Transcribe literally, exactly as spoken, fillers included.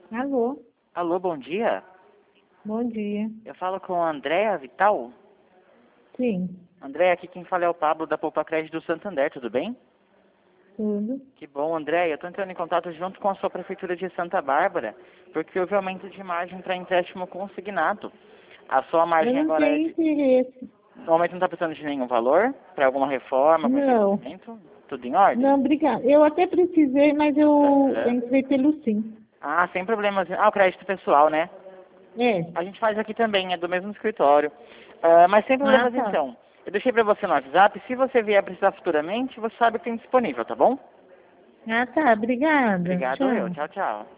Alô, Alô, bom dia. bom dia. Eu falo com a Andréa Vital. Sim, Andréa, aqui quem fala é o Pablo da Poupa Crédito do Santander, tudo bem? tudo. Que bom, Andréa. Eu estou entrando em contato junto com a sua prefeitura de Santa Bárbara, porque houve aumento de margem para empréstimo consignado. A sua Eu margem não agora é tenho de... interesse. No momento não está precisando de nenhum valor para alguma reforma, algum Não, investimento? Tudo em ordem? não, obrigada. Eu até precisei, mas eu Aham. entrei pelo sim. Ah, sem problemas. Ah, o crédito pessoal, né? É. A gente faz aqui também, é do mesmo escritório. Ah, mas sem Ah, problemas tá. então. Eu deixei para você no WhatsApp. Se você vier precisar futuramente, você sabe que tem disponível, tá bom? Ah, tá. Obrigada. Obrigado eu. Tchau. Tchau, tchau.